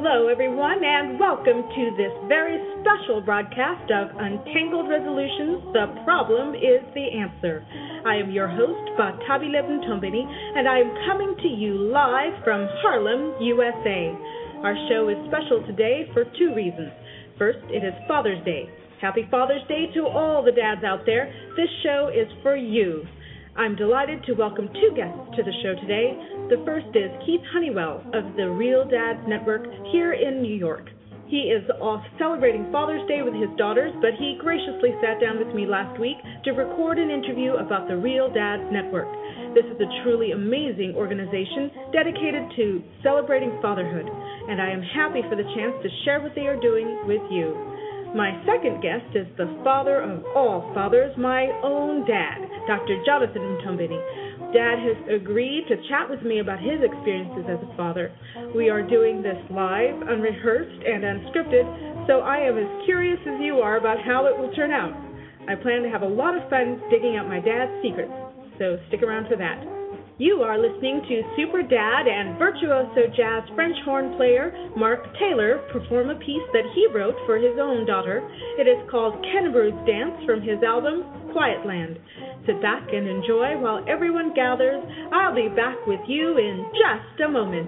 Hello, everyone, and welcome to this very special broadcast of Untangled Resolutions, The Problem is the Answer. I am your host, Batabileb Ntombeni, and I am coming to you live from Harlem, USA. Our show is special today for two reasons. First, it is Father's Day. Happy Father's Day to all the dads out there. This show is for you. I'm delighted to welcome two guests to the show today. The first is Keith Honeywell of the Real Dads Network here in New York. He is off celebrating Father's Day with his daughters, but he graciously sat down with me last week to record an interview about the Real Dads Network. This is a truly amazing organization dedicated to celebrating fatherhood, and I am happy for the chance to share what they are doing with you. My second guest is the father of all fathers, my own dad, Dr. Jonathan Ntombeni. Dad has agreed to chat with me about his experiences as a father. We are doing this live, unrehearsed, and unscripted, so I am as curious as you are about how it will turn out. I plan to have a lot of fun digging out my dad's secrets, so stick around for that. You are listening to Super Dad and virtuoso jazz French horn player Mark Taylor perform a piece that he wrote for his own daughter. It is called Kennebrew's Dance from his album Quiet Land. Sit back and enjoy while everyone gathers. I'll be back with you in just a moment.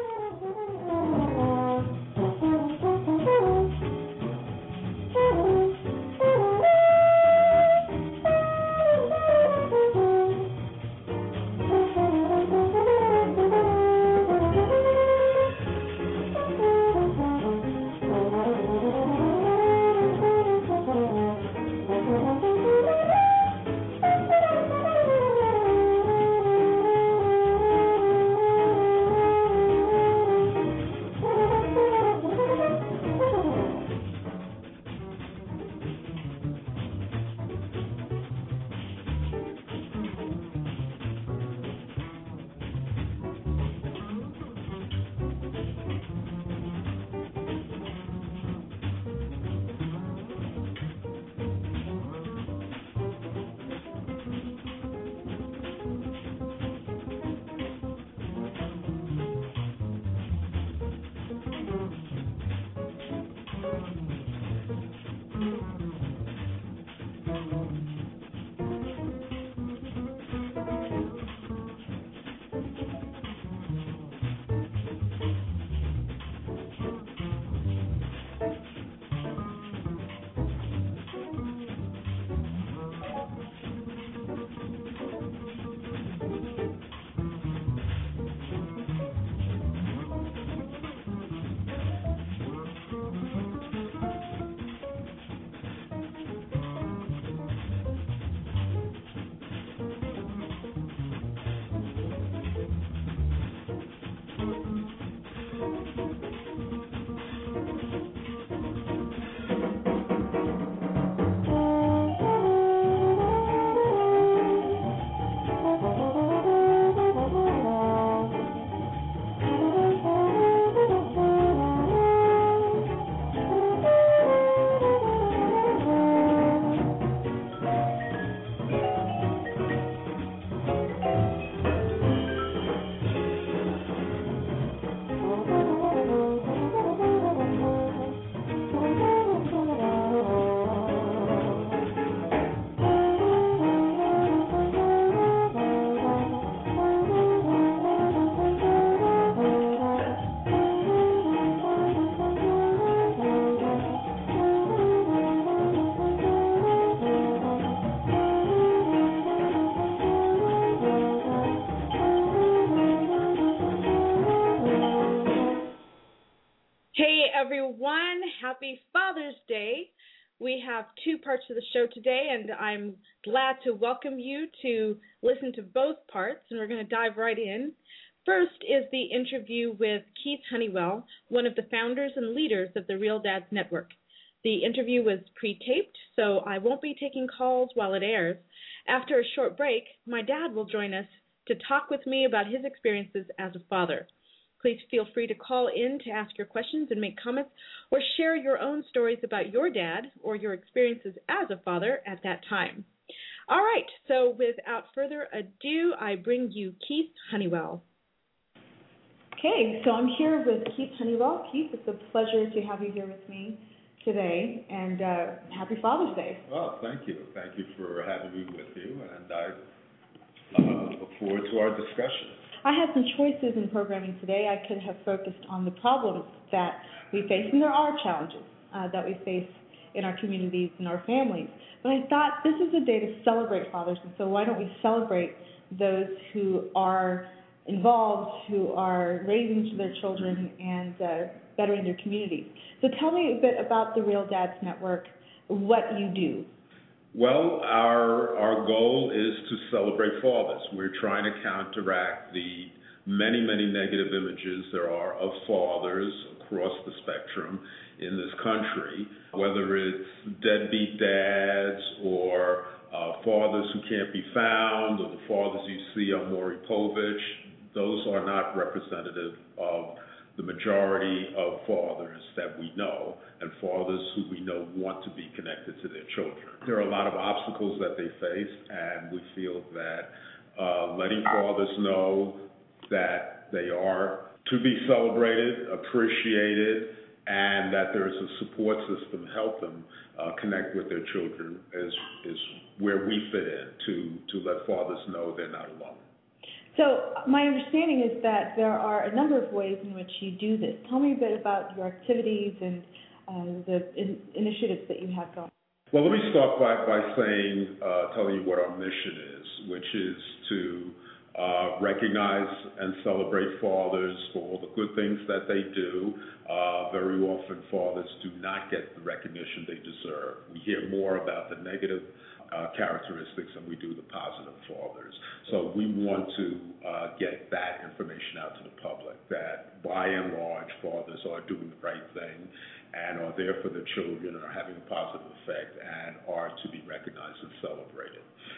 Everyone, happy Father's Day. We have two parts of the show today, and I'm glad to welcome you to listen to both parts, and we're going to dive right in. First is the interview with Keith Honeywell, one of the founders and leaders of the Real Dads Network. The interview was pre-taped, so I won't be taking calls while it airs. After a short break, my dad will join us to talk with me about his experiences as a father. Please feel free to call in to ask your questions and make comments or share your own stories about your dad or your experiences as a father at that time. All right, so without further ado, I bring you Keith Honeywell. Okay, so I'm here with Keith Honeywell. Keith, it's a pleasure to have you here with me today, and happy Father's Day. Well, thank you. Thank you for having me with you, and I look forward to our discussion. I had some choices in programming today. I could have focused on the problems that we face, and there are challenges that we face in our communities and our families. But I thought this is a day to celebrate fathers, and so why don't we celebrate those who are involved, who are raising their children and bettering their communities. So tell me a bit about the Real Dads Network, what you do. Well, our goal is to celebrate fathers. We're trying to counteract the many, many negative images there are of fathers across the spectrum in this country, whether it's deadbeat dads or fathers who can't be found, or the fathers you see on Maury Povich. Those are not representative of the majority of fathers that we know, and fathers who we know want to be connected to their children. There are a lot of obstacles that they face, and we feel that letting fathers know that they are to be celebrated, appreciated, and that there's a support system to help them connect with their children is where we fit in, to let fathers know they're not alone. So my understanding is that there are a number of ways in which you do this. Tell me a bit about your activities and the initiatives that you have going. Well, let me start by saying, telling you what our mission is, which is to recognize and celebrate fathers for all the good things that they do. Very often fathers do not get the recognition they deserve. We hear more about the negative characteristics than we do the positive fathers. So we want to get that information out to the public, that by and large fathers are doing the right thing and are there for their children, are having a positive effect, and are to be recognized and celebrated.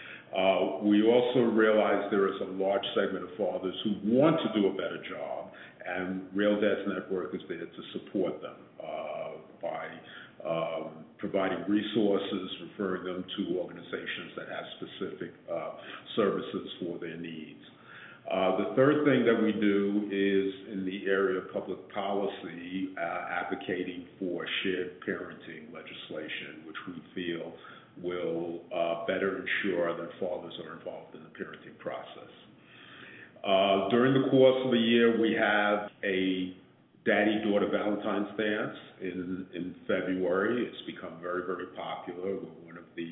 We also realize there is a large segment of fathers who want to do a better job, and Real Dads Network is there to support them by providing resources, referring them to organizations that have specific services for their needs. The third thing that we do is in the area of public policy, advocating for shared parenting legislation, which we feel will better ensure that fathers are involved in the parenting process. During the course of the year, we have a Daddy-Daughter Valentine's Dance in February. It's become very, very popular. We're one of the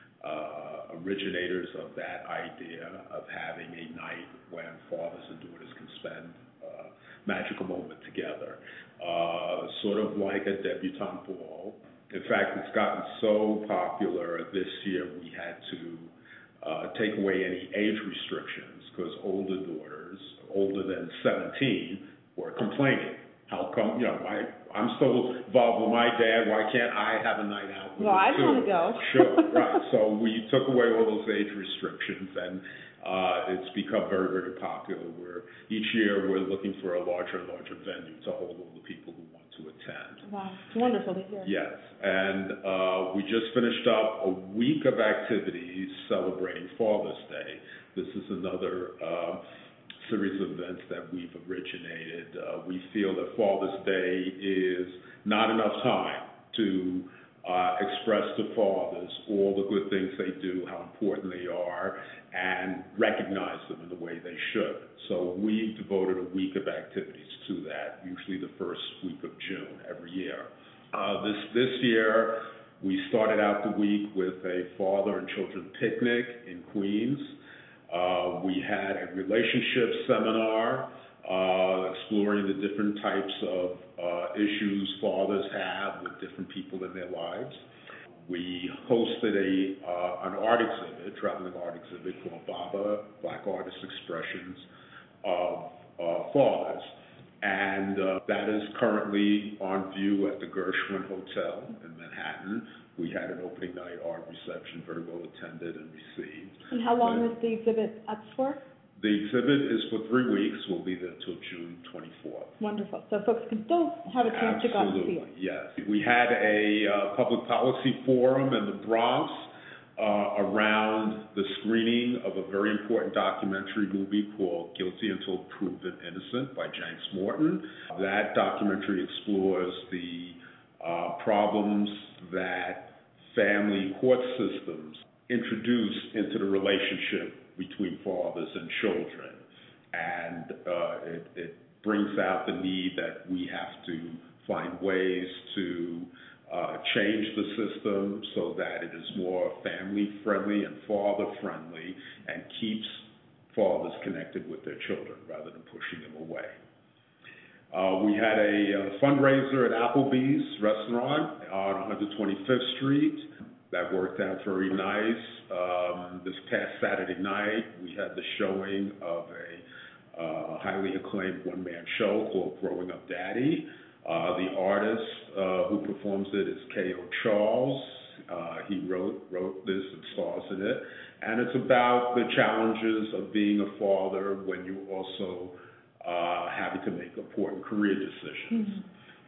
originators of that idea of having a night when fathers and daughters can spend a magical moment together, sort of like a debutante ball. In fact, it's gotten so popular this year we had to take away any age restrictions because older daughters, older than 17, were complaining. How come, I'm still involved with my dad, why can't I have a night out with him too? I want to go. Sure, right. So we took away all those age restrictions, and it's become very, very popular. Each year we're looking for a larger and larger venue to hold all the people who want to attend. Wow, it's wonderful to hear. Yes, and we just finished up a week of activities celebrating Father's Day. This is another series of events that we've originated. We feel that Father's Day is not enough time to express to fathers all the good things they do, how important they are, and recognize them in the way they should. So we've devoted a week of activities to that, usually the first week of June every year. This year, we started out the week with a father and children picnic in Queens. We had a relationship seminar exploring the different types of issues fathers have with different people in their lives. We hosted an art exhibit, traveling art exhibit called BABA, Black Artist Expressions of Fathers. And that is currently on view at the Gershwin Hotel in Manhattan. We had an opening night art reception, very well attended and received. And how long is the exhibit up for? The exhibit is for 3 weeks. We'll be there until June 24th. Wonderful. So folks can still have a chance to go and see it. Yes. We had a public policy forum in the Bronx around the screening of a very important documentary movie called Guilty Until Proven Innocent by Janks Morton. That documentary explores the problems that family court systems introduce into the relationship between fathers and children. And it brings out the need that we have to find ways to change the system so that it is more family-friendly and father-friendly and keeps fathers connected with their children rather than pushing them away. We had a fundraiser at Applebee's restaurant on 125th Street. That worked out very nice. This past Saturday night, we had the showing of a highly acclaimed one-man show called Growing Up Daddy. The artist who performs it is K.O. Charles. He wrote this and stars in it. And it's about the challenges of being a father when you also having to make important career decisions. Mm-hmm.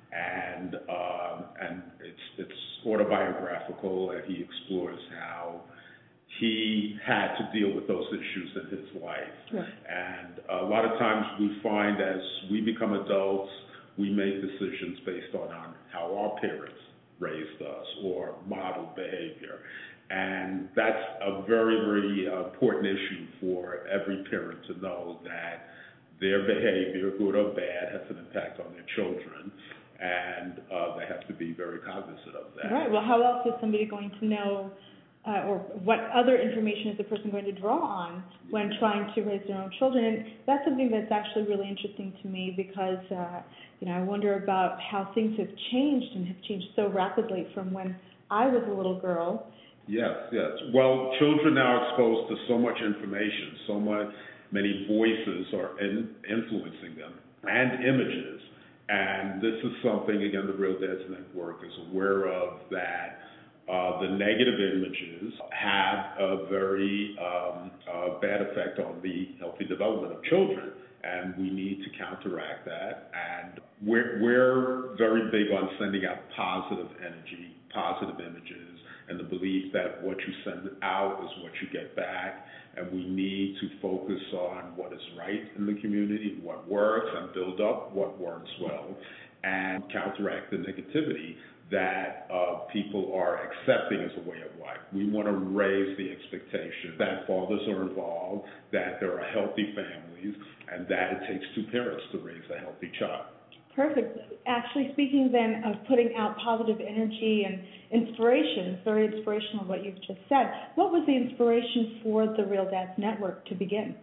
And it's autobiographical, and he explores how he had to deal with those issues in his life. Right. And a lot of times we find as we become adults, we make decisions based on how our parents raised us or modeled behavior. And that's a very, very important issue for every parent to know that their behavior, good or bad, has an impact on their children. And they have to be very cognizant of that. Right. Well, how else is somebody going to know, or what other information is the person going to draw on when trying to raise their own children? And that's something that's actually really interesting to me because, I wonder about how things have changed and have changed so rapidly from when I was a little girl. Yes. Well, children now are exposed to so much information, so many voices are influencing them, and images. And this is something, again, the Real Dads Network is aware of, that the negative images have a very bad effect on the healthy development of children, and we need to counteract that. And we're very big on sending out positive energy, positive images, and the belief that what you send out is what you get back. And we need to focus on what is right in the community, what works, and build up what works well, and counteract the negativity that people are accepting as a way of life. We want to raise the expectation that fathers are involved, that there are healthy families, and that it takes two parents to raise a healthy child. Perfect. Actually, speaking then of putting out positive energy and inspiration, it's very inspirational what you've just said. What was the inspiration for the Real Dads Network to begin?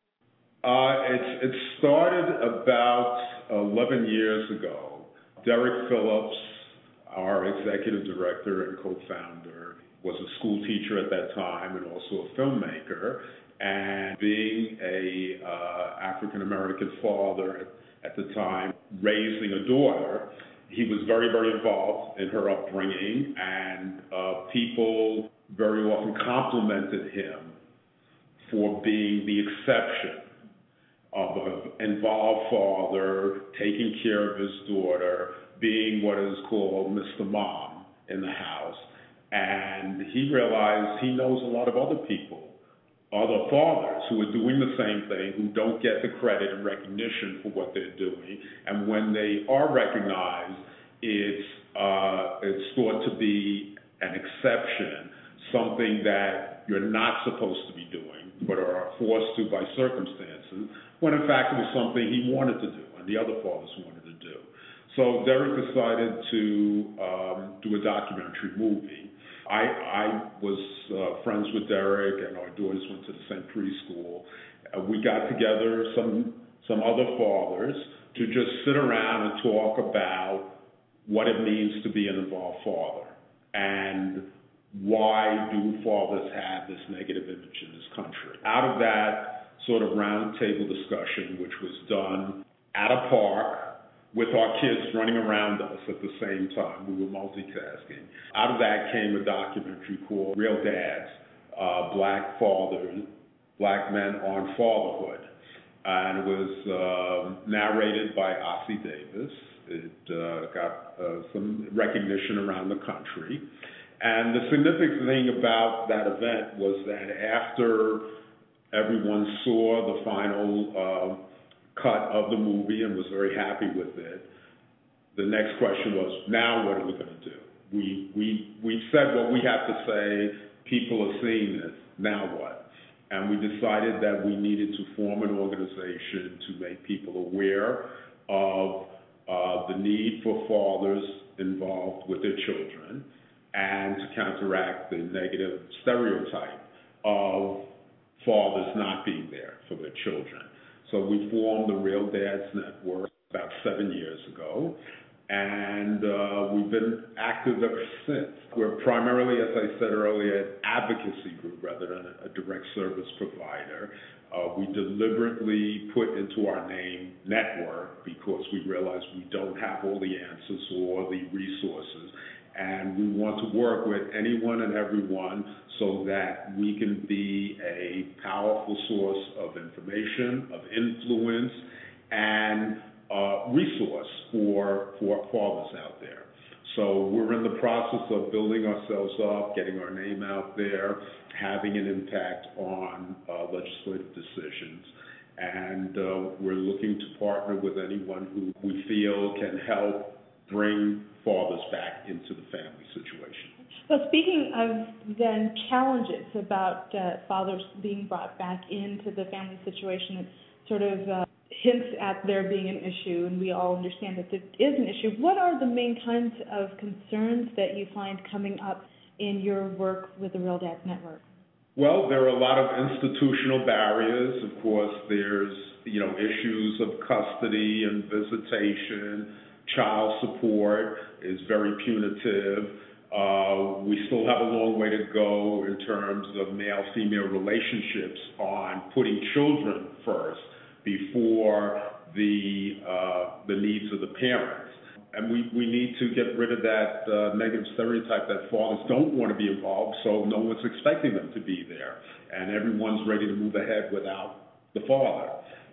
It started about 11 years ago. Derek Phillips, our executive director and co-founder, was a school teacher at that time and also a filmmaker. And being a African-American father at the time, raising a daughter, he was very, very involved in her upbringing, and people very often complimented him for being the exception of an involved father, taking care of his daughter, being what is called Mr. Mom in the house. And he realized he knows a lot of other people, other fathers who are doing the same thing, who don't get the credit and recognition for what they're doing. And when they are recognized, it's thought to be an exception, something that you're not supposed to be doing, but are forced to by circumstances, when in fact it was something he wanted to do and the other fathers wanted to do. So Derek decided to do a documentary movie. I was friends with Derek, and our daughters went to the same preschool. We got together some other fathers to just sit around and talk about what it means to be an involved father, and why do fathers have this negative image in this country. Out of that sort of roundtable discussion, which was done at a park, with our kids running around us at the same time. We were multitasking. Out of that came a documentary called Real Dads, Black Fathers, Black Men on Fatherhood. And it was narrated by Ossie Davis. It got some recognition around the country. And the significant thing about that event was that after everyone saw the final cut of the movie and was very happy with it, the next question was, now what are we going to do? We said what we have to say, people are seeing this, now what? And we decided that we needed to form an organization to make people aware of the need for fathers involved with their children and to counteract the negative stereotype of fathers not being there for their children. So we formed the Real Dads Network about 7 years ago, and we've been active ever since. We're primarily, as I said earlier, an advocacy group rather than a direct service provider. We deliberately put into our name network because we realize we don't have all the answers or the resources, and we want to work with anyone and everyone so that we can be a powerful source of information, of influence, and resource for fathers out there. So we're in the process of building ourselves up, getting our name out there, having an impact on legislative decisions, and we're looking to partner with anyone who we feel can help bring fathers back into the family situation. Well, speaking of then challenges about fathers being brought back into the family situation, it sort of hints at there being an issue, and we all understand that there is an issue. What are the main kinds of concerns that you find coming up in your work with the Real Dads Network? Well, there are a lot of institutional barriers. Of course, there's issues of custody and visitation. Child support is very punitive. We still have a long way to go in terms of male-female relationships on putting children first before the needs of the parents. And we need to get rid of that negative stereotype that fathers don't want to be involved, so no one's expecting them to be there. And everyone's ready to move ahead without the father.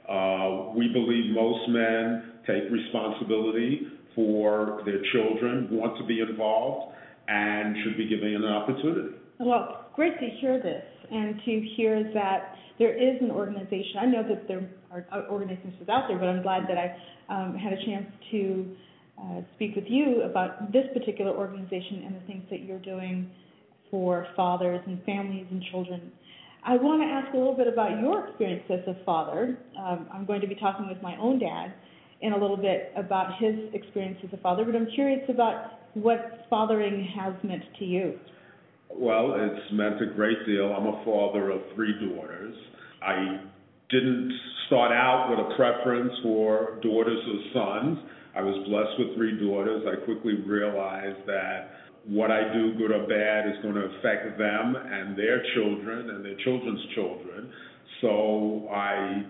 We believe most men take responsibility for their children, want to be involved, and should be given an opportunity. Well, great to hear this and to hear that there is an organization. I know that there are organizations out there, but I'm glad that I had a chance to speak with you about this particular organization and the things that you're doing for fathers and families and children. I want to ask a little bit about your experience as a father. I'm going to be talking with my own dad in a little bit about his experience as a father, but I'm curious about what fathering has meant to you. Well, it's meant a great deal. I'm a father of 3 daughters. I didn't start out with a preference for daughters or sons. I was blessed with 3 daughters. I quickly realized that what I do, good or bad, is going to affect them and their children and their children's children. So I,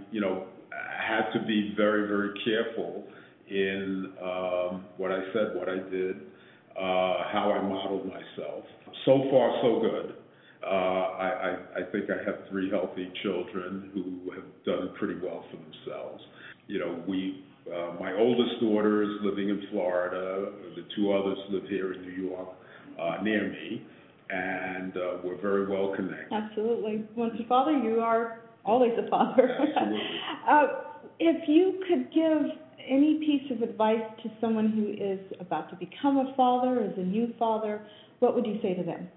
had to be very, very careful in what I said, what I did, how I modeled myself. So far, so good. I think I have 3 healthy children who have done pretty well for themselves. My oldest daughter is living in Florida. The 2 others live here in New York, near me, and we're very well connected. Absolutely. Once a father, you are always a father. Absolutely. If you could give any piece of advice to someone who is about to become a father, is a new father, what would you say to them?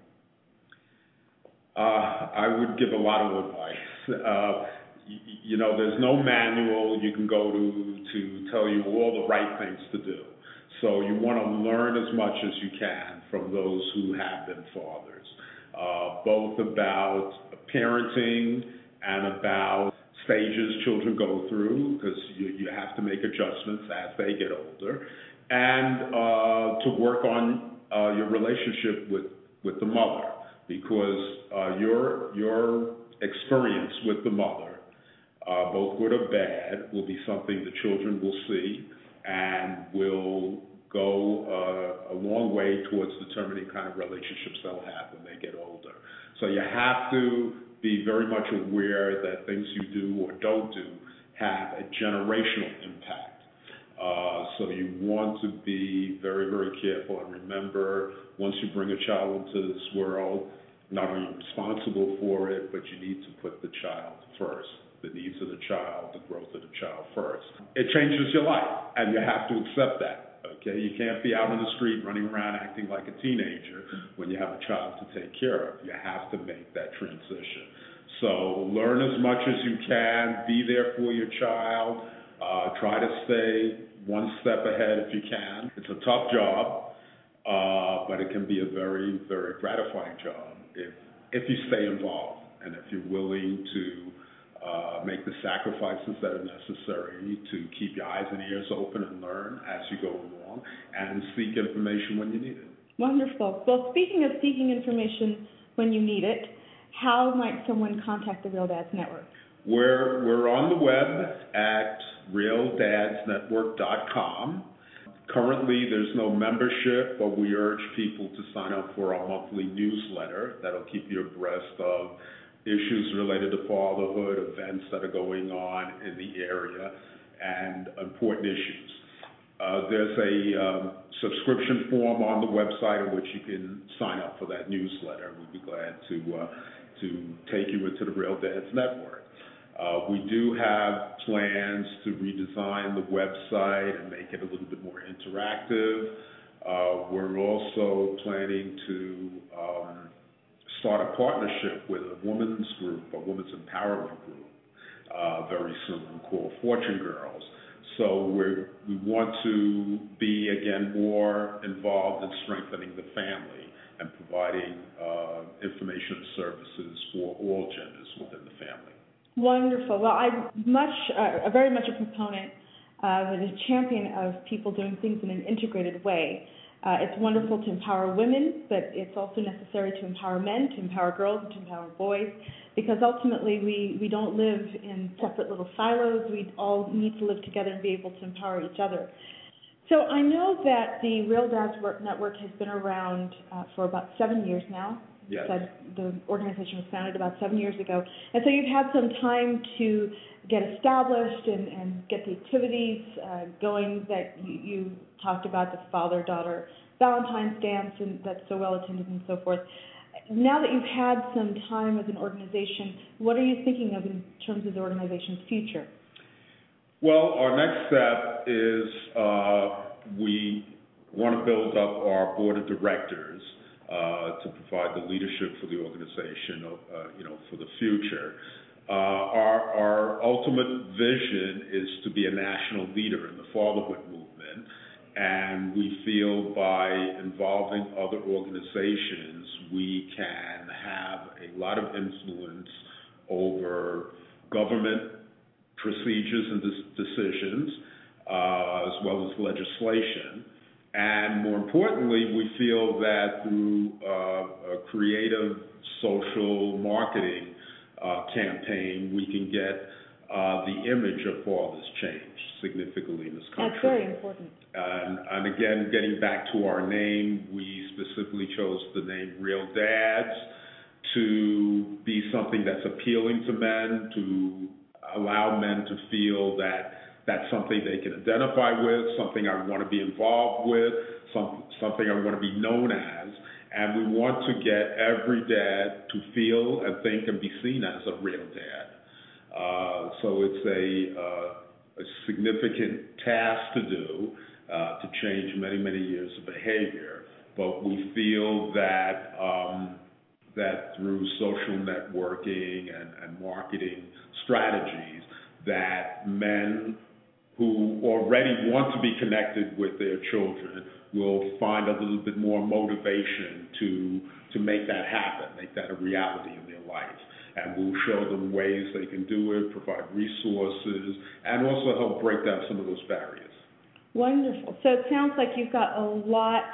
I would give a lot of advice. There's no manual you can go to tell you all the right things to do. So you want to learn as much as you can from those who have been fathers, both about parenting and about stages children go through, because you have to make adjustments as they get older, and to work on your relationship with the mother, because your experience with the mother, both good or bad, will be something the children will see and will go a long way towards determining kind of relationships they'll have when they get older. So you have to be very much aware that things you do or don't do have a generational impact. So you want to be very, very careful and remember, once you bring a child into this world, not only are you responsible for it, but you need to put the child first, the needs of the child, the growth of the child first. It changes your life, and you have to accept that. Okay, you can't be out on the street running around acting like a teenager when you have a child to take care of. You have to make that transition. So learn as much as you can, be there for your child, try to stay one step ahead if you can. It's a tough job, but it can be a very, very gratifying job if you stay involved and if you're willing to make the sacrifices that are necessary to keep your eyes and ears open and learn as you go along and seek information when you need it. Wonderful. Well, speaking of seeking information when you need it, how might someone contact the Real Dads Network? We're on the web at realdadsnetwork.com. Currently, there's no membership, but we urge people to sign up for our monthly newsletter that'll keep you abreast of issues related to fatherhood, events that are going on in the area, and important issues. There's a subscription form on the website in which you can sign up for that newsletter. We'd be glad to take you into the Real Dads Network. We do have plans to redesign the website and make it a little bit more interactive. We're also planning to start a partnership with a women's group, a women's empowerment group, very soon called Fortune Girls. So we want to be, again, more involved in strengthening the family and providing information and services for all genders within the family. Wonderful. Well, I'm very much a proponent and a champion of people doing things in an integrated way. It's wonderful to empower women, but it's also necessary to empower men, to empower girls, and to empower boys, because ultimately we don't live in separate little silos. We all need to live together and be able to empower each other. So I know that the Real Dads Network has been around for about 7 years now. Yes. The organization was founded about 7 years ago. And so you've had some time to get established and get the activities going that you talked about, the father-daughter Valentine's dance, and that's so well attended and so forth. Now that you've had some time as an organization, what are you thinking of in terms of the organization's future? Well, our next step is we want to build up our board of directors to provide the leadership for the organization, for the future. Our ultimate vision is to be a national leader in the fatherhood movement, and we feel by involving other organizations, we can have a lot of influence over government procedures and decisions, as well as legislation. And more importantly, we feel that through a creative social marketing campaign, we can get the image of fathers changed significantly in this country. That's very important. And again, getting back to our name, we specifically chose the name Real Dads to be something that's appealing to men, to allow men to feel that that's something they can identify with, something I want to be involved with, something I want to be known as. And we want to get every dad to feel and think and be seen as a real dad. So it's a significant task to do, to change many, many years of behavior. But we feel that that through social networking and marketing strategies, that men who already want to be connected with their children will find a little bit more motivation to make that happen, make that a reality in their life. And we'll show them ways they can do it, provide resources, and also help break down some of those barriers. Wonderful. So it sounds like you've got a lot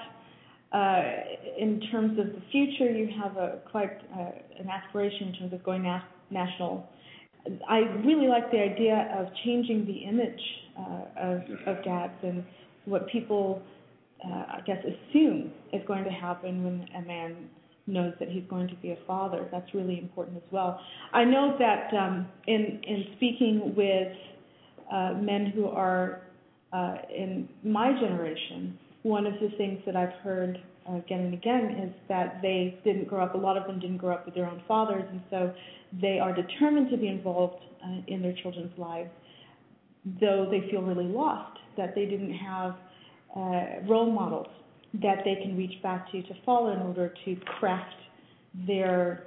in terms of the future. You have quite an aspiration in terms of going national. I really like the idea of changing the image of dads and what people, I guess, assume is going to happen when a man knows that he's going to be a father. That's really important as well. I know that in speaking with men who are in my generation, one of the things that I've heard again and again is that they didn't grow up, a lot of them didn't grow up with their own fathers, and so they are determined to be involved in their children's lives, though they feel really lost, that they didn't have role models that they can reach back to follow in order to craft their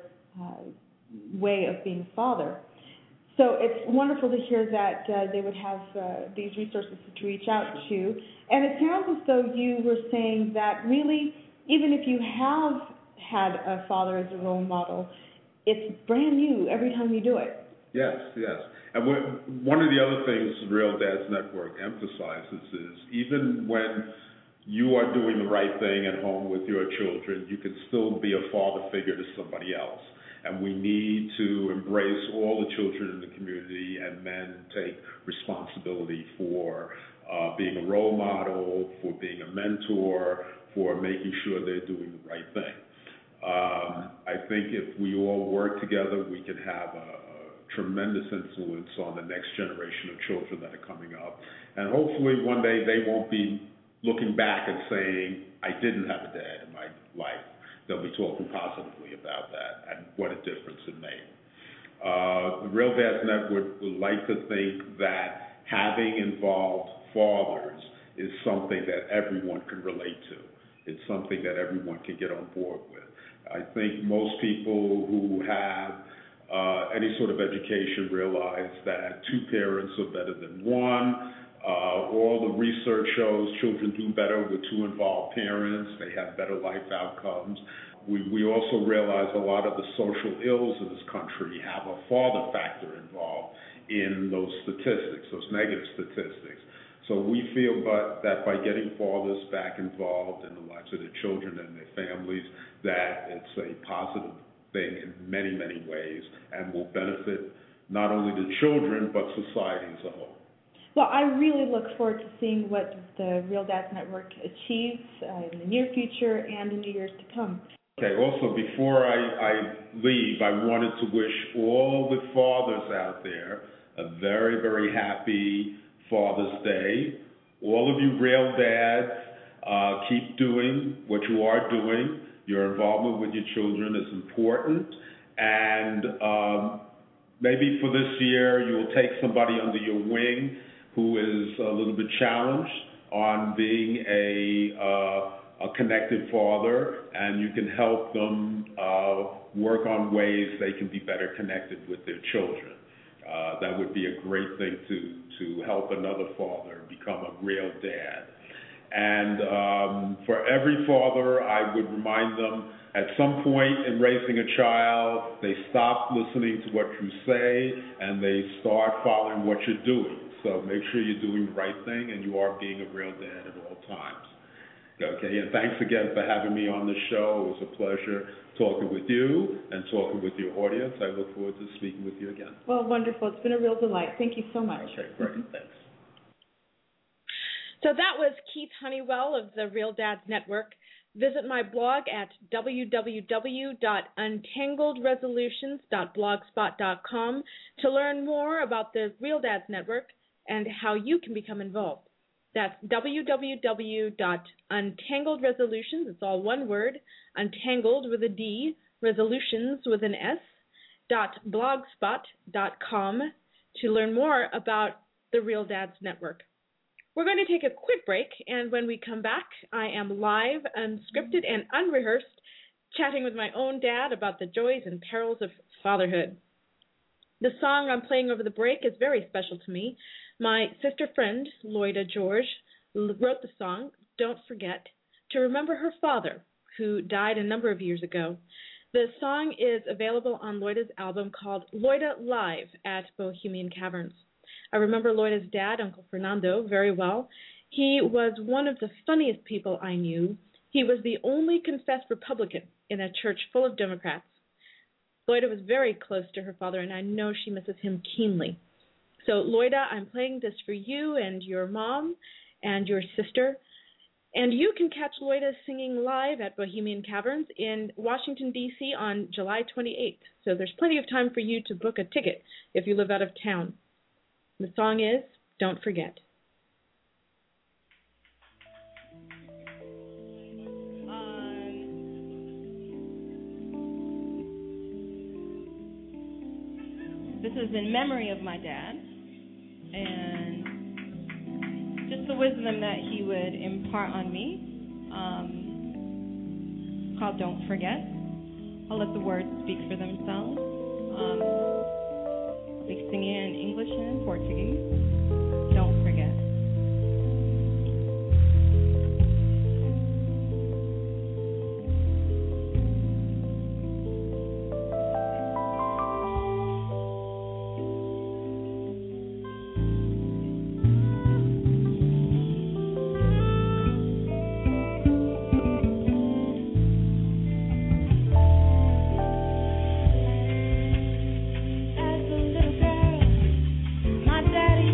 way of being a father. So it's wonderful to hear that they would have these resources to reach out to. And it sounds as though you were saying that really, even if you have had a father as a role model, it's brand new every time you do it. Yes, yes. And one of the other things the Real Dads Network emphasizes is even when you are doing the right thing at home with your children, you can still be a father figure to somebody else. And we need to embrace all the children in the community and men take responsibility for being a role model, for being a mentor, for making sure they're doing the right thing. I think if we all work together, we can have a tremendous influence on the next generation of children that are coming up. And hopefully one day they won't be looking back and saying, I didn't have a dad in my life. They'll be talking positively about that and what a difference it made. The Real Dads Network would like to think that having involved fathers is something that everyone can relate to. It's something that everyone can get on board with. I think most people who have any sort of education realize that two parents are better than one. All the research shows children do better with two involved parents. They have better life outcomes. We also realize a lot of the social ills in this country have a father factor involved in those statistics, those negative statistics. So we feel that by getting fathers back involved in the lives of their children and their families, that it's a positive thing in many, many ways and will benefit not only the children but society as a whole. Well, I really look forward to seeing what the Real Dads Network achieves in the near future and in the years to come. Okay, also, before I leave, I wanted to wish all the fathers out there a very, very happy Father's Day. All of you real dads, keep doing what you are doing. Your involvement with your children is important, and maybe for this year you will take somebody under your wing who is a little bit challenged on being a connected father, and you can help them work on ways they can be better connected with their children. That would be a great thing to help another father become a real dad. And for every father, I would remind them at some point in raising a child, they stop listening to what you say and they start following what you're doing. So make sure you're doing the right thing and you are being a real dad at all times. Okay, and thanks again for having me on the show. It was a pleasure talking with you and talking with your audience. I look forward to speaking with you again. Well, wonderful. It's been a real delight. Thank you so much. Okay, great. Thanks. So that was Keith Honeywell of the Real Dads Network. Visit my blog at www.untangledresolutions.blogspot.com to learn more about the Real Dads Network and how you can become involved. That's www.untangledresolutions, it's all one word, untangled with a D, resolutions with an S, .blogspot.com to learn more about the Real Dads Network. We're going to take a quick break, and when we come back, I am live, unscripted, and unrehearsed, chatting with my own dad about the joys and perils of fatherhood. The song I'm playing over the break is very special to me. My sister friend, Loida George, wrote the song, Don't Forget, to remember her father, who died a number of years ago. The song is available on Loida's album called Loida Live at Bohemian Caverns. I remember Loida's dad, Uncle Fernando, very well. He was one of the funniest people I knew. He was the only confessed Republican in a church full of Democrats. Loida was very close to her father, and I know she misses him keenly. So, Loida, I'm playing this for you and your mom and your sister. And you can catch Loida singing live at Bohemian Caverns in Washington, D.C. on July 28th. So there's plenty of time for you to book a ticket if you live out of town. The song is Don't Forget. This is in memory of my dad, and just the wisdom that he would impart on me. Called Don't Forget. I'll let the words speak for themselves. I'll be singing in English and in Portuguese. Don't forget. Daddy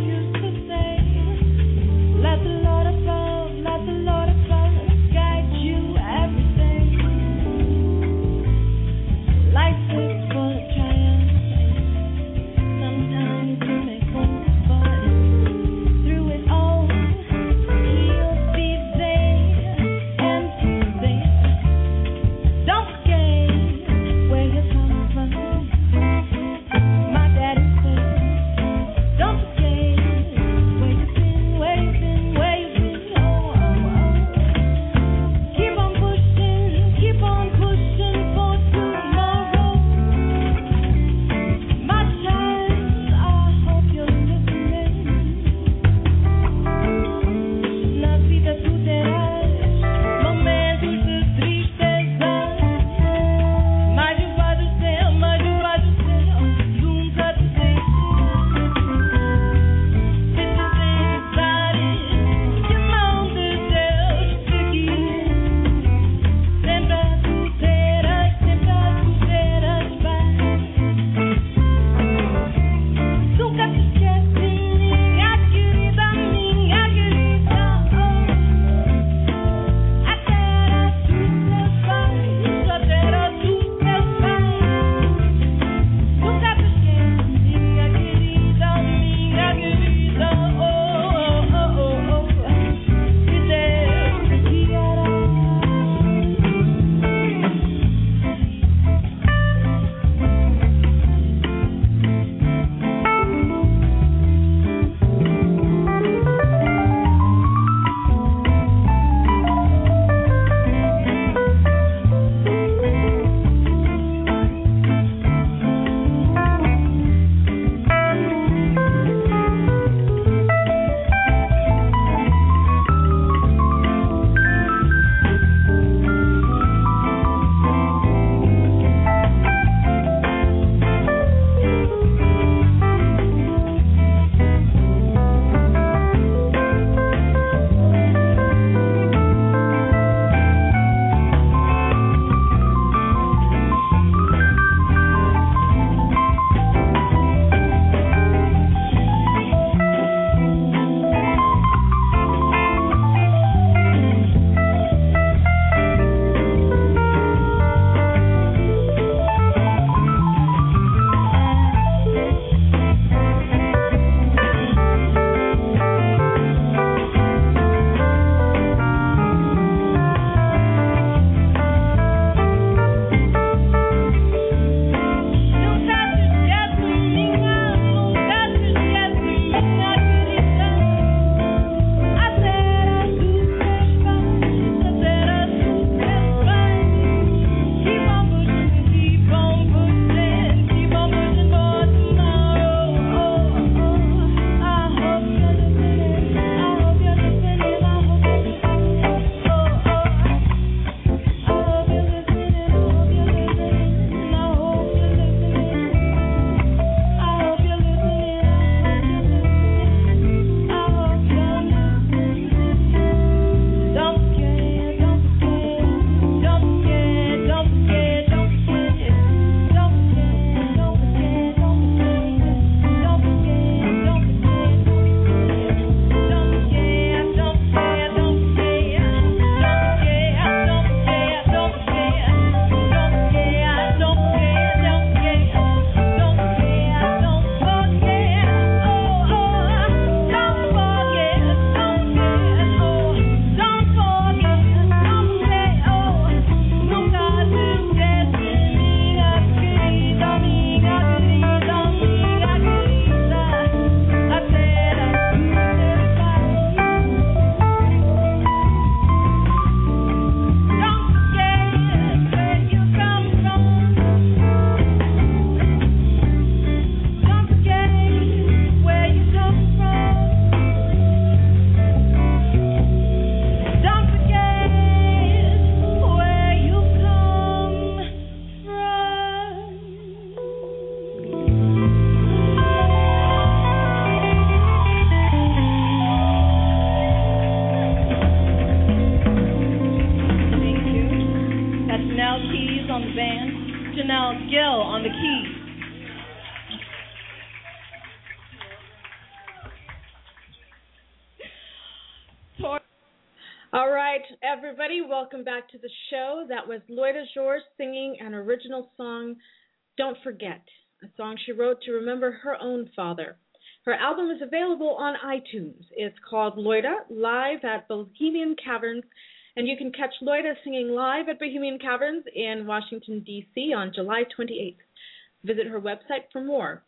everybody. Welcome back to the show. That was Loida George singing an original song, Don't Forget, a song she wrote to remember her own father. Her album is available on iTunes. It's called Loida, live at Bohemian Caverns, and you can catch Loida singing live at Bohemian Caverns in Washington, D.C. on July 28th. Visit her website for more,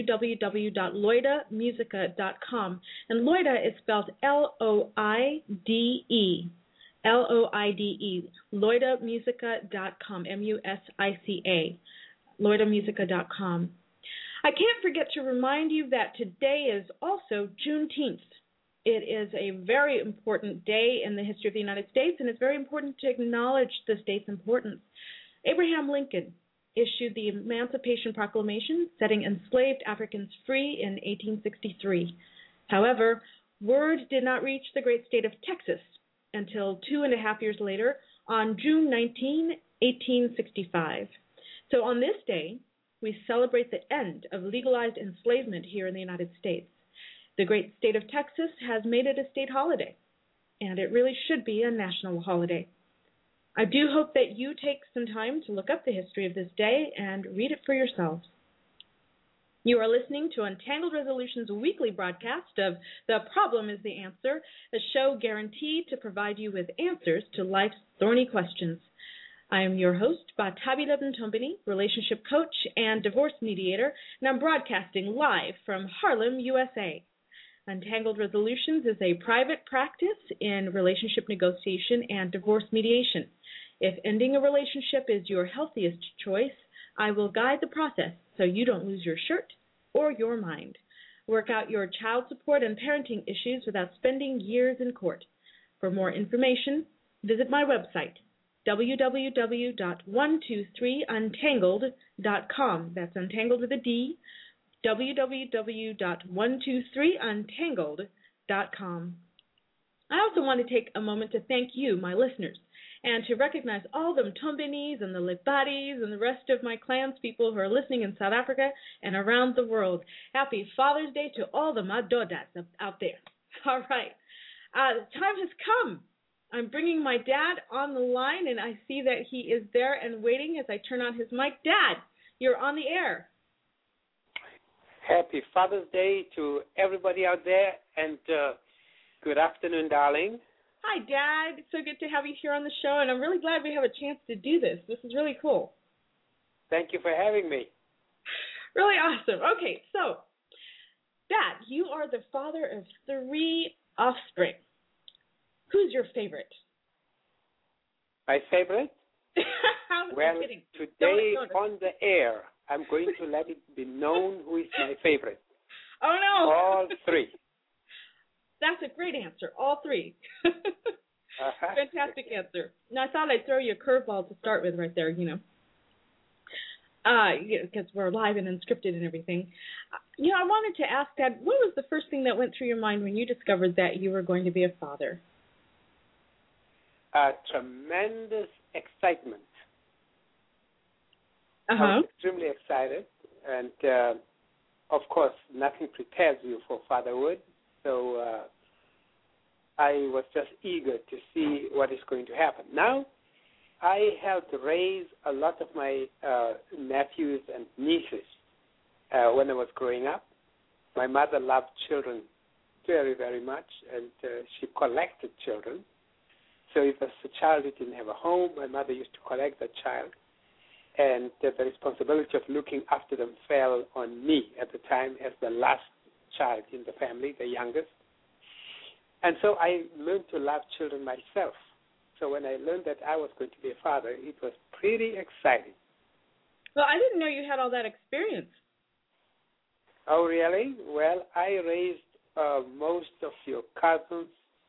www.loidamusica.com. And Loida is spelled L-O-I-D-E. L-O-I-D-E. Loidamusica.com. M-U-S-I-C-A. Loidamusica.com. I can't forget to remind you that today is also Juneteenth. It is a very important day in the history of the United States, and it's very important to acknowledge this date's importance. Abraham Lincoln issued the Emancipation Proclamation, setting enslaved Africans free in 1863. However, word did not reach the great state of Texas until 2.5 years later, on June 19, 1865. So on this day, we celebrate the end of legalized enslavement here in the United States. The great state of Texas has made it a state holiday, and it really should be a national holiday. I do hope that you take some time to look up the history of this day and read it for yourselves. You are listening to Untangled Resolutions' weekly broadcast of The Problem is the Answer, a show guaranteed to provide you with answers to life's thorny questions. I am your host, Batabila Ntombini, relationship coach and divorce mediator, and I'm broadcasting live from Harlem, USA. Untangled Resolutions is a private practice in relationship negotiation and divorce mediation. If ending a relationship is your healthiest choice, I will guide the process so you don't lose your shirt or your mind. Work out your child support and parenting issues without spending years in court. For more information, visit my website, www.123untangled.com. That's untangled with a D. www.123untangled.com. I also want to take a moment to thank you, my listeners, and to recognize all the Mtombinis and the Lebatis and the rest of my clanspeople who are listening in South Africa and around the world. Happy Father's Day to all the Madodas out there. All right. The time has come. I'm bringing my dad on the line, and I see that he is there and waiting as I turn on his mic. Dad, you're on the air. Happy Father's Day to everybody out there, and good afternoon, darling. Hi, Dad. It's so good to have you here on the show, and I'm really glad we have a chance to do this. This is really cool. Thank you for having me. Really awesome. Okay, so, Dad, you are the father of 3 offspring. Who's your favorite? My favorite? Well, kidding. today on the air, I'm going to let it be known who is my favorite. Oh, no. All 3. That's a great answer, all 3. Fantastic answer. Now, I thought I'd throw you a curveball to start with right there, because we're live and unscripted and everything. I wanted to ask, Dad, what was the first thing that went through your mind when you discovered that you were going to be a father? Tremendous excitement. Uh-huh. I was extremely excited, and, of course, nothing prepares you for fatherhood, so I was just eager to see what is going to happen. Now, I helped raise a lot of my nephews and nieces when I was growing up. My mother loved children very, very much, and she collected children. So if as a child who didn't have a home, my mother used to collect that child, and the responsibility of looking after them fell on me at the time as the last child in the family, the youngest. And so I learned to love children myself. So when I learned that I was going to be a father, it was pretty exciting. Well, I didn't know you had all that experience. Oh, really? Well, I raised most of your cousins,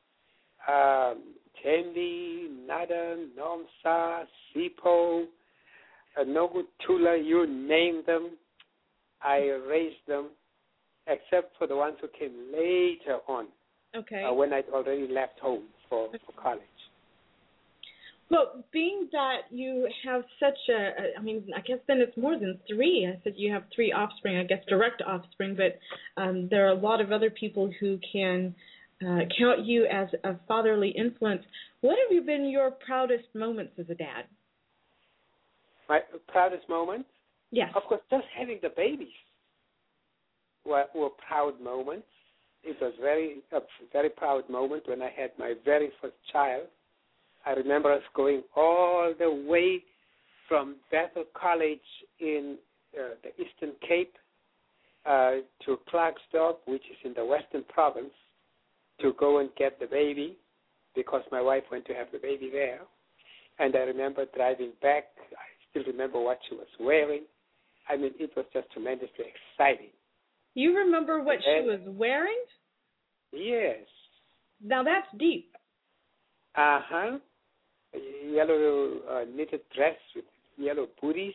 Tendi, Nada, Nomsa, Sipo, Nogutula, you name them. I raised them, except for the ones who came later on, when I'd already left home for college. Well, being that you have such I guess then it's more than 3. I said you have 3 offspring, I guess direct offspring, but there are a lot of other people who can count you as a fatherly influence. What have been your proudest moments as a dad? My proudest moments? Yes. Of course, just having the babies were proud moments. It was a very proud moment when I had my very first child. I remember us going all the way from Bethel College in the Eastern Cape to Klerksdorp, which is in the Western Province, to go and get the baby because my wife went to have the baby there. And I remember driving back. I still remember what she was wearing. I mean, it was just tremendously exciting. You remember what she was wearing? Yes. Now that's deep. Uh-huh. A yellow knitted dress with yellow booties.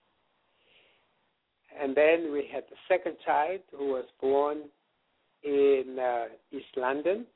And then we had the second child who was born in East London.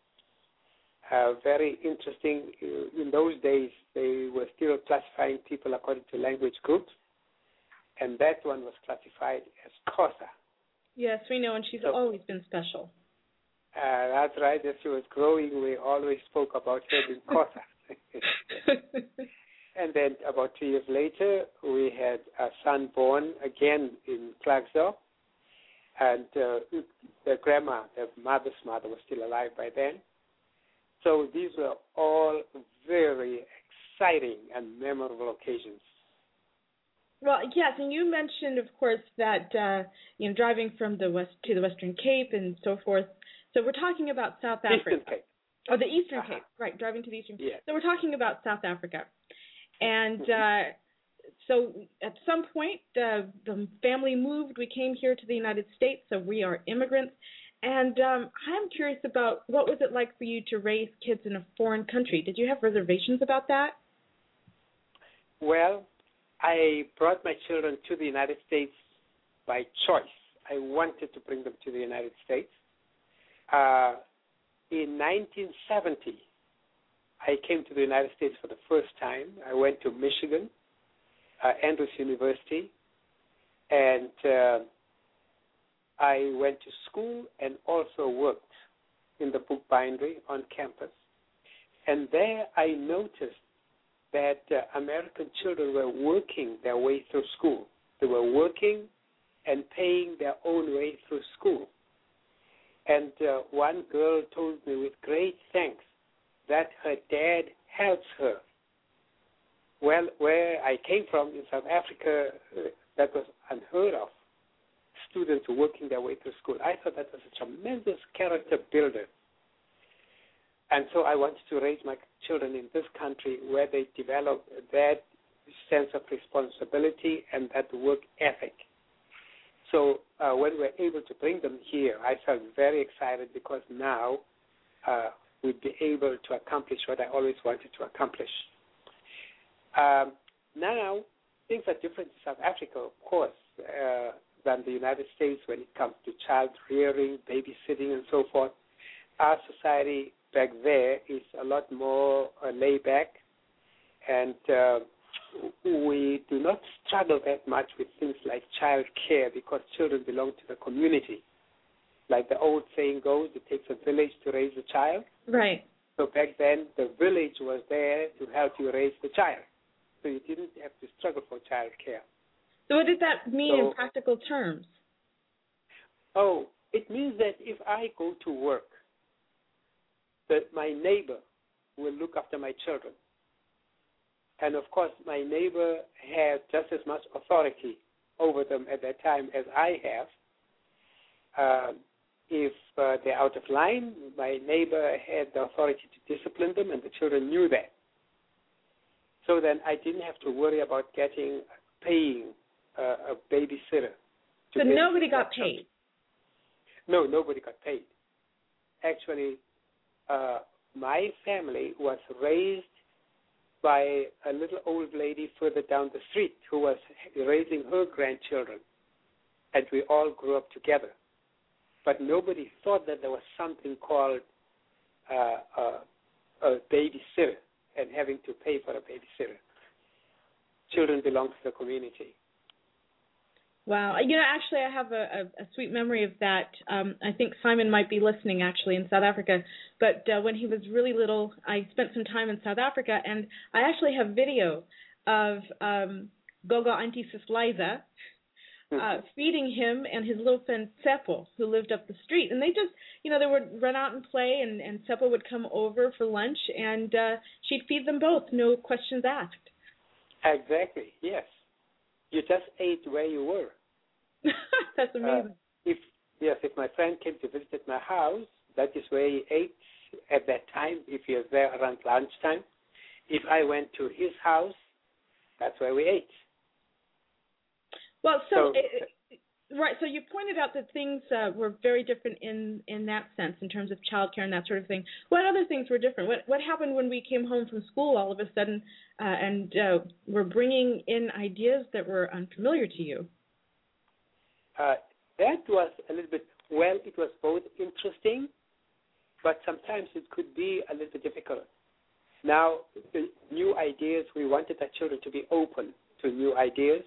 Very interesting. In those days, they were still classifying people according to language groups, and that one was classified as Xhosa. Yes, we know, and she's always been special. That's right. As she was growing, we always spoke about her being Xhosa. And then about 2 years later, we had a son born again in Klerksdorp, and the grandma, the mother's mother, was still alive by then. So these were all very exciting and memorable occasions. Well, yes, and you mentioned, of course, that driving from the west to the Western Cape and so forth. So we're talking about South Africa. Eastern Cape. Oh, the Eastern Cape, right? Driving to the Eastern Cape. Yes. So we're talking about South Africa, and so at some point the family moved. We came here to the United States, so we are immigrants. And I'm curious about what was it like for you to raise kids in a foreign country? Did you have reservations about that? Well, I brought my children to the United States by choice. I wanted to bring them to the United States. In 1970, I came to the United States for the first time. I went to Michigan, Andrews University, and I went to school and also worked in the book bindery on campus. And there I noticed that American children were working their way through school. They were working and paying their own way through school. And one girl told me with great thanks that her dad helps her. Well, where I came from in South Africa, that was unheard of. Students working their way through school. I thought that was a tremendous character builder. And so I wanted to raise my children in this country where they develop that sense of responsibility and that work ethic. So when we were able to bring them here, I felt very excited because now we'd be able to accomplish what I always wanted to accomplish. Now, things are different in South Africa, of course, than the United States when it comes to child rearing, babysitting, and so forth. Our society back there is a lot more laid back, and we do not struggle that much with things like child care because children belong to the community. Like the old saying goes, it takes a village to raise a child. Right. So back then, the village was there to help you raise the child. So you didn't have to struggle for child care. So what did that mean in practical terms? Oh, it means that if I go to work, that my neighbor will look after my children. And, of course, my neighbor has just as much authority over them at that time as I have. If they're out of line, my neighbor had the authority to discipline them, and the children knew that. So then I didn't have to worry about paying a babysitter. So nobody got paid? No, nobody got paid. Actually, my family was raised by a little old lady further down the street who was raising her grandchildren, and we all grew up together. But nobody thought that there was something called a babysitter and having to pay for a babysitter. Children belong to the community. Wow. Actually, I have a sweet memory of that. I think Simon might be listening, actually, in South Africa. But when he was really little, I spent some time in South Africa, and I actually have video of Gogo Auntie Sislaiza feeding him and his little friend Seppo, who lived up the street. And they just, they would run out and play, and Seppo would come over for lunch, and she'd feed them both, no questions asked. Exactly, yes. You just ate where you were. That's amazing. If my friend came to visit my house, that is where he ate at that time, if he was there around lunchtime. If I went to his house, that's where we ate. Well, right, so you pointed out that things were very different in that sense, in terms of childcare and that sort of thing. What other things were different? What happened when we came home from school all of a sudden and were bringing in ideas that were unfamiliar to you? That was a little bit, it was both interesting, but sometimes it could be a little bit difficult. Now, the new ideas, we wanted our children to be open to new ideas.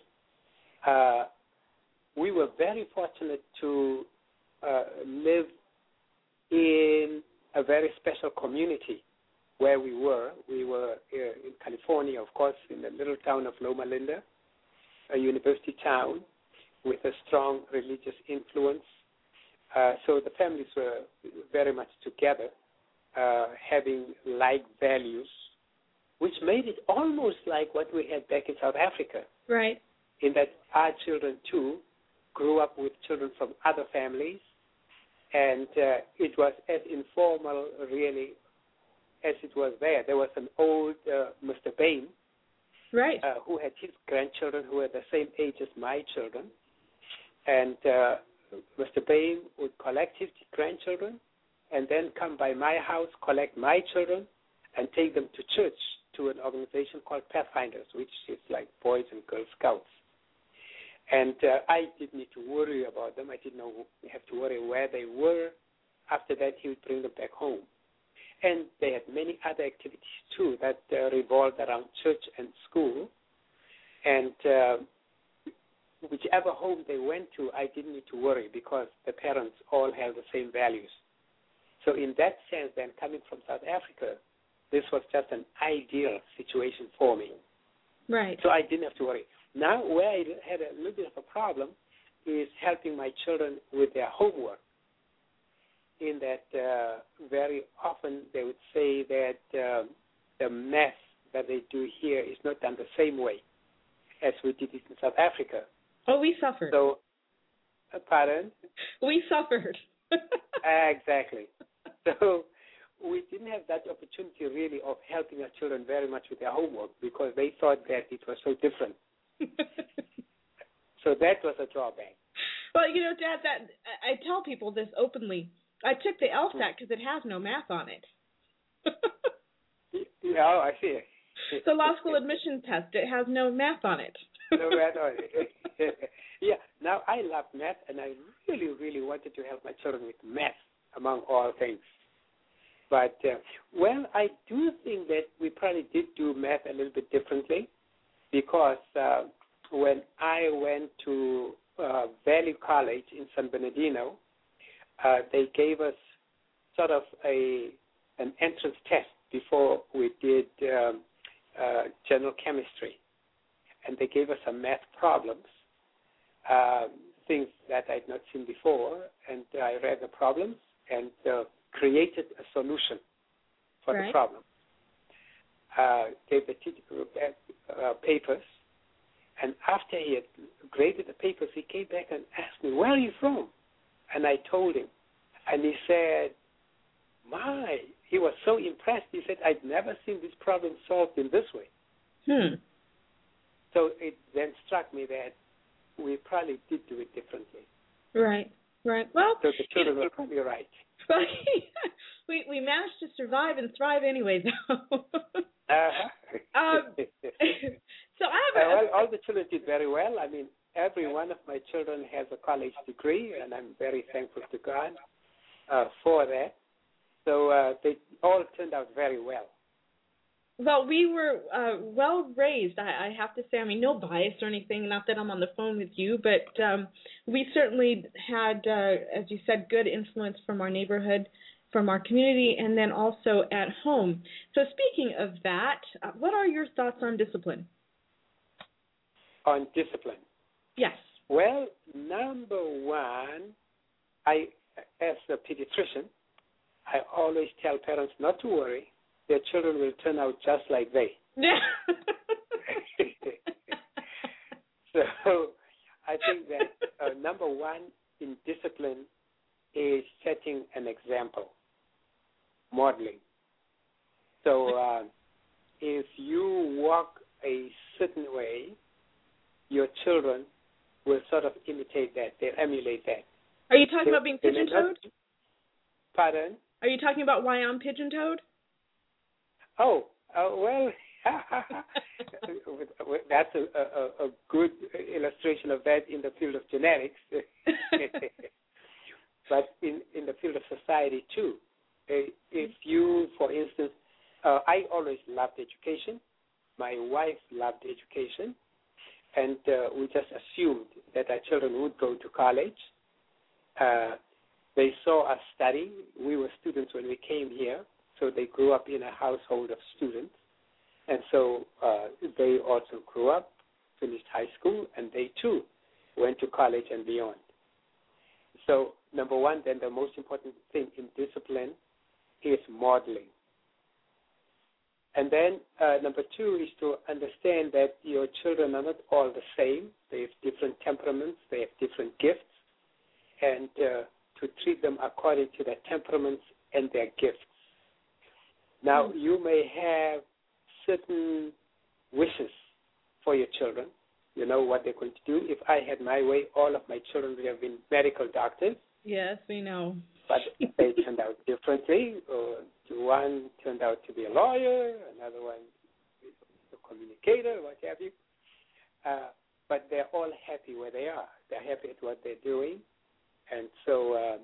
We were very fortunate to live in a very special community where we were. We were in California, of course, in the little town of Loma Linda, a university town with a strong religious influence. So the families were very much together, having like values, which made it almost like what we had back in South Africa. Right. In that our children, too, grew up with children from other families, and it was as informal, really, as it was there. There was an old Mr. Bain, right, who had his grandchildren who were the same age as my children, and Mr. Bain would collect his grandchildren and then come by my house, collect my children, and take them to church, to an organization called Pathfinders, which is like Boys and Girl Scouts. And I didn't need to worry about them. I didn't have to worry where they were. After that, he would bring them back home. And they had many other activities, too, that revolved around church and school. And whichever home they went to, I didn't need to worry because the parents all held the same values. So in that sense, then, coming from South Africa, this was just an ideal situation for me. Right. So I didn't have to worry. Now, where I had a little bit of a problem is helping my children with their homework, in that very often they would say that the math that they do here is not done the same way as we did it in South Africa. Oh, we suffered. So, pardon? We suffered. Exactly. So we didn't have that opportunity really of helping our children very much with their homework because they thought that it was so different. So that was a drawback. Well, Dad, that I tell people this openly. I took the LSAT because it has no math on it. Yeah, I see. The law school admission test, it has no math on it. No math on it. Yeah, now I love math, and I really, really wanted to help my children with math, among all things. But, I do think that we probably did do math a little bit differently because when I went to Valley College in San Bernardino, they gave us sort of an entrance test before we did general chemistry. And they gave us some math problems, things that I'd not seen before, and I read the problems and created a solution for the problem. Gave the teacher papers, and after he had graded the papers, he came back and asked me, "Where are you from?" And I told him, and he said, he was so impressed. He said, "I'd never seen this problem solved in this way." So it then struck me that we probably did do it differently. Right. Well, so the children were probably right. we managed to survive and thrive anyway, though. So I have all the children did very well. I mean, every one of my children has a college degree, and I'm very thankful to God for that. So they all turned out very well. Well, we were well raised, I have to say. I mean, no bias or anything, not that I'm on the phone with you, but we certainly had, as you said, good influence from our neighborhood, from our community, and then also at home. So speaking of that, what are your thoughts on discipline? On discipline? Yes. Well, number one, as a pediatrician, I always tell parents not to worry. Their children will turn out just like they. So I think that number one in discipline is setting an example, modeling. So if you walk a certain way, your children will sort of imitate that. They'll emulate that. Are you talking about being pigeon-toed? Pardon? Are you talking about why I'm pigeon-toed? Oh, well, that's a good illustration of that in the field of genetics. But in the field of society, too. If you, for instance, I always loved education. My wife loved education. And we just assumed that our children would go to college. They saw us study. We were students when we came here, so they grew up in a household of students. And so they also grew up, finished high school, and they, too, went to college and beyond. So, number one, then the most important thing in discipline is modeling. And then number two is to understand that your children are not all the same. They have different temperaments. They have different gifts. And to treat them according to their temperaments and their gifts. Now, you may have certain wishes for your children. You know what they're going to do. If I had my way, all of my children would have been medical doctors. Yes, we know. But they turned out differently. One turned out to be a lawyer, another one a communicator, what have you. But they're all happy where they are. They're happy at what they're doing. And so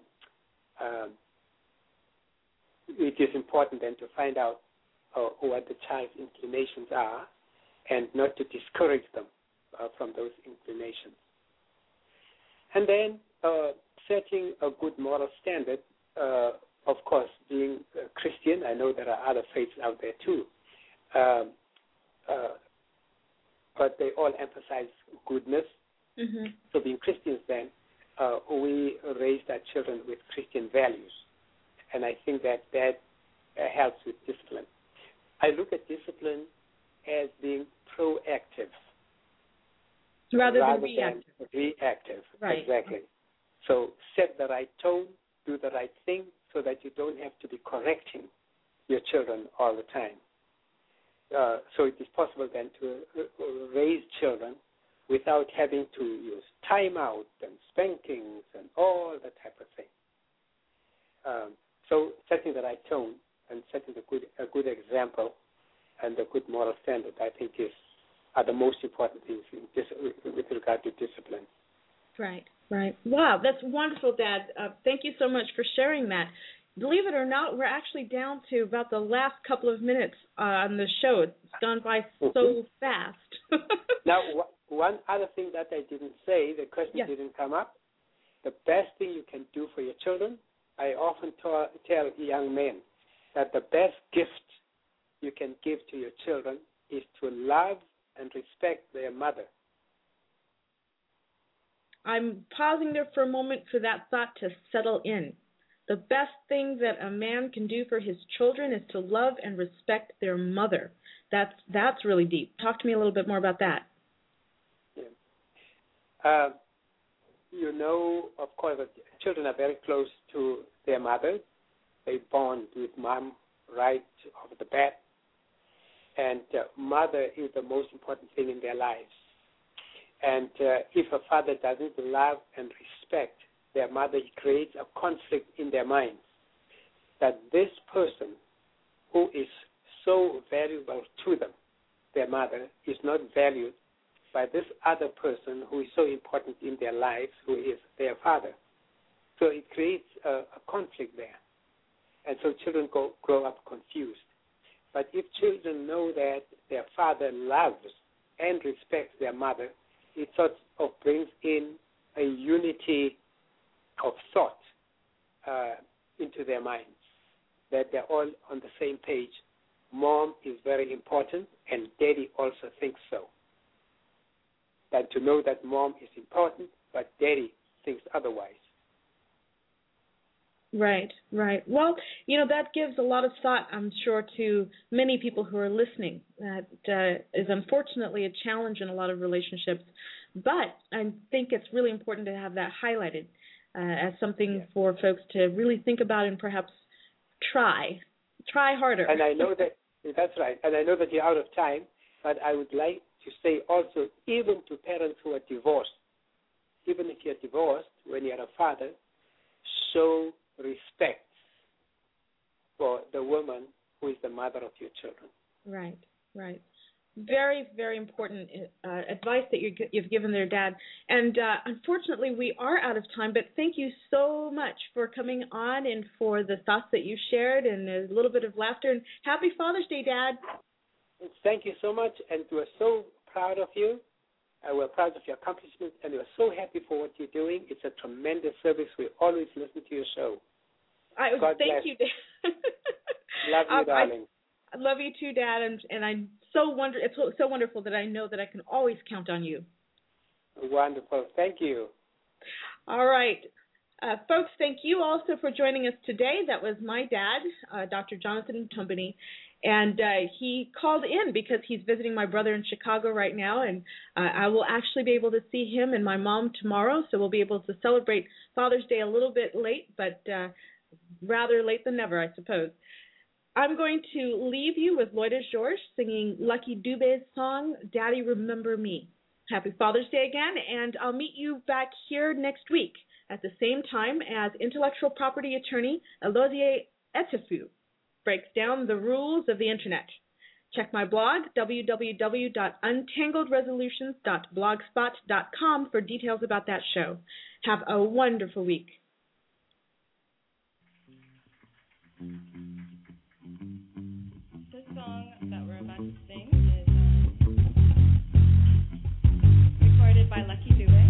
it is important then to find out what the child's inclinations are and not to discourage them from those inclinations. And then setting a good moral standard, of course, being Christian. I know there are other faiths out there too, but they all emphasize goodness. Mm-hmm. So being Christians then, we raised our children with Christian values, and I think that helps with discipline. I look at discipline as being proactive rather than reactive. Right. Exactly. So set the right tone, do the right thing, so that you don't have to be correcting your children all the time. So it is possible then to raise children without having to use timeout and spankings and all that type of thing. So setting the right tone and setting a good example and a good moral standard, I think, are the most important things with regard to discipline. Right, right. Wow, that's wonderful, Dad. Thank you so much for sharing that. Believe it or not, we're actually down to about the last couple of minutes on the show. It's gone by so fast. Now, one other thing that I didn't say, the question didn't come up. The best thing you can do for your children, I often tell young men that the best gift you can give to your children is to love and respect their mother. I'm pausing there for a moment for that thought to settle in. The best thing that a man can do for his children is to love and respect their mother. That's really deep. Talk to me a little bit more about that. Yeah. You know, of course, that children are very close to their mothers. They bond with mom right off the bat. And mother is the most important thing in their lives. And if a father doesn't love and respect their mother, it creates a conflict in their minds that this person who is so valuable to them, their mother, is not valued by this other person who is so important in their lives, who is their father. So it creates a conflict there. And so children grow up confused. But if children know that their father loves and respects their mother, it sort of brings in a unity of thought into their minds, that they're all on the same page. Mom is very important, and Daddy also thinks so. And to know that Mom is important, but Daddy thinks otherwise. Right, right. Well, that gives a lot of thought, I'm sure, to many people who are listening. That is unfortunately a challenge in a lot of relationships. But I think it's really important to have that highlighted as something for folks to really think about and perhaps try harder. And I know that's right. And I know that you're out of time, but I would like to say also, even to parents who are divorced, even if you're divorced, when you're a father, show respect for the woman who is the mother of your children. Right, right. Very, very important advice that you've given there, Dad. And unfortunately, we are out of time, but thank you so much for coming on and for the thoughts that you shared and a little bit of laughter. And happy Father's Day, Dad. Thank you so much, and we're so proud of you. We're proud of your accomplishments, and we're so happy for what you're doing. It's a tremendous service. We always listen to your show. God thank bless. you, Dad. Love you, darling. I love you too, Dad, and I'm it's so wonderful that I know that I can always count on you. Wonderful. Thank you. All right. Folks, thank you also for joining us today. That was my dad, Dr. Jonathan Tombini, and he called in because he's visiting my brother in Chicago right now, and I will actually be able to see him and my mom tomorrow, so we'll be able to celebrate Father's Day a little bit late, but rather late than never, I suppose. I'm going to leave you with Loida George singing Lucky Dube's song, Daddy Remember Me. Happy Father's Day again, and I'll meet you back here next week at the same time as intellectual property attorney Elodie Etefu breaks down the rules of the Internet. Check my blog, www.untangledresolutions.blogspot.com, for details about that show. Have a wonderful week. This song that we're about to sing is recorded by Lucky Dube.